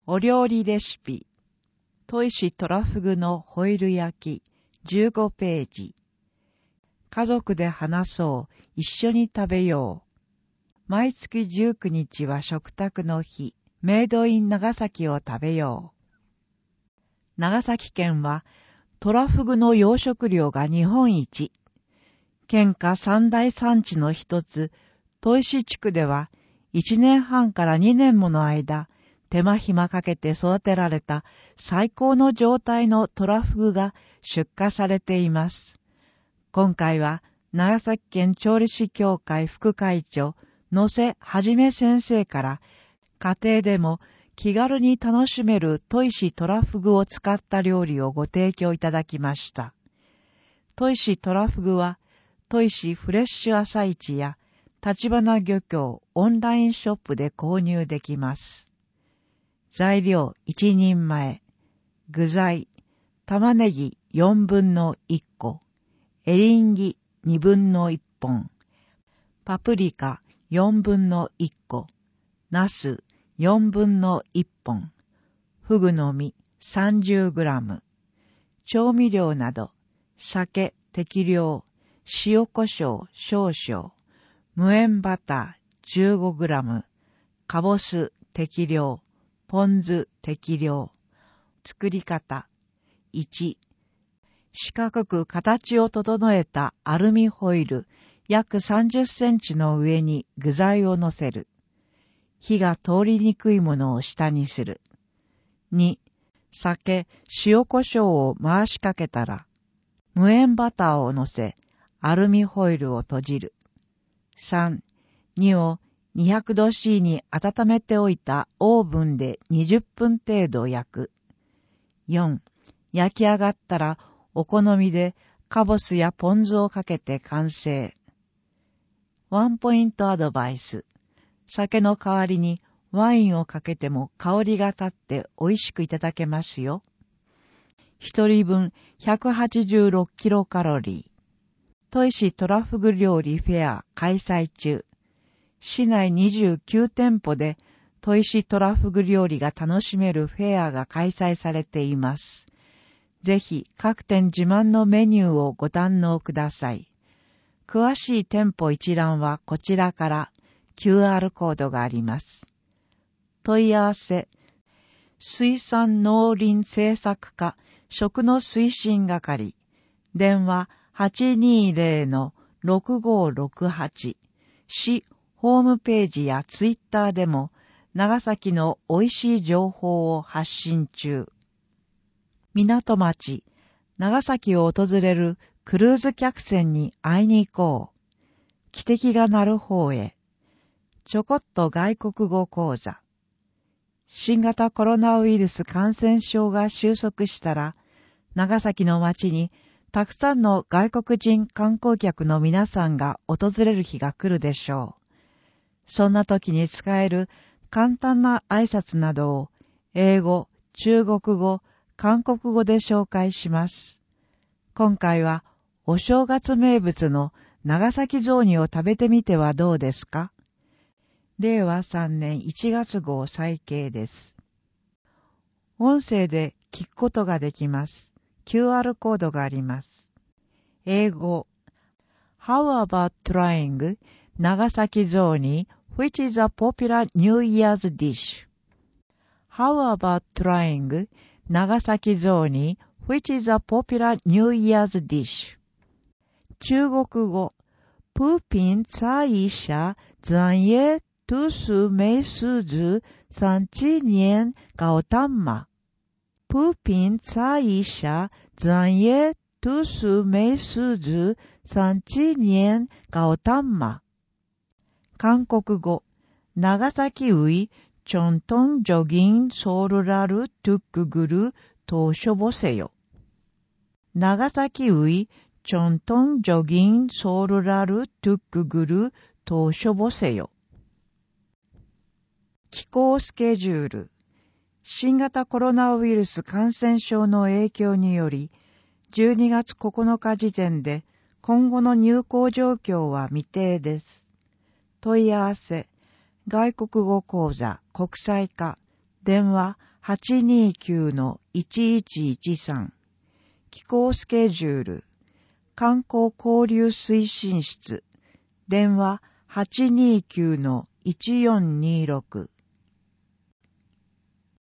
お料理レシピ。砥石トラフグのホイル焼き15ページ。家族で話そう、一緒に食べよう。毎月19日は食卓の日、メイドイン長崎を食べよう。長崎県はトラフグの養殖量が日本一。県下三大産地の一つ、砥石地区では1年半から2年もの間、手間暇かけて育てられた最高の状態のトラフグが出荷されています。今回は長崎県調理師協会副会長野瀬はじめ先生から家庭でも気軽に楽しめる砥石トラフグを使った料理をご提供いただきました。砥石トラフグは砥石フレッシュ朝市や立花漁協オンラインショップで購入できます。材料1人前、具材、玉ねぎ4分の1個、エリンギ2分の1本、パプリカ4分の1個、ナス4分の1本、フグの実30グラム、調味料など、酒適量、塩コショウ少々、無塩バター15グラム、かぼす適量、ポン酢適量。作り方。1、四角く形を整えたアルミホイル約30センチの上に具材を乗せる。火が通りにくいものを下にする。2、酒、塩コショウを回しかけたら、無塩バターを乗せ、アルミホイルを閉じる。3、2を200度 C に温めておいたオーブンで20分程度焼く。4、焼き上がったらお好みでカボスやポン酢をかけて完成。ワンポイントアドバイス。酒の代わりにワインをかけても香りが立って美味しくいただけますよ。一人分186キロカロリー。砥石トラフグ料理フェア開催中。市内29店舗で砥石トラフグ料理が楽しめるフェアが開催されています。ぜひ各店自慢のメニューをご堪能ください。詳しい店舗一覧はこちらから QR コードがあります。問い合わせ、水産農林政策課食の推進係、電話 820-6568、市ホームページやツイッターでも長崎の美味しい情報を発信中。港町、長崎を訪れるクルーズ客船に会いに行こう。汽笛が鳴る方へ。ちょこっと外国語講座。新型コロナウイルス感染症が収束したら、長崎の町にたくさんの外国人観光客の皆さんが訪れる日が来るでしょう。そんな時に使える簡単な挨拶などを英語、中国語、韓国語で紹介します。今回はお正月名物の長崎雑煮を食べてみてはどうですか？令和3年1月号再掲です。音声で聞くことができます。QR コードがあります。英語 How about trying 長崎雑煮 which is a popular New Year's dish? How about trying 長崎雑煮 which is a popular New Year's dish? 中国語プピンツイシャ残耶トゥスメイスズ三七年高丹马プピンツイシャ残耶トゥスメイスズ三七年高丹馬韓国語長崎ウイチョントンジョギンソールラルトゥックグルトーショボセヨ長崎ウイチョントンジョギンソールラルトゥックグルトーショボセヨ気候スケジュール新型コロナウイルス感染症の影響により12月9日時点で今後の入港状況は未定です。問い合わせ、外国語講座国際化、電話 829-1113。気候スケジュール。観光交流推進室。電話829-1426。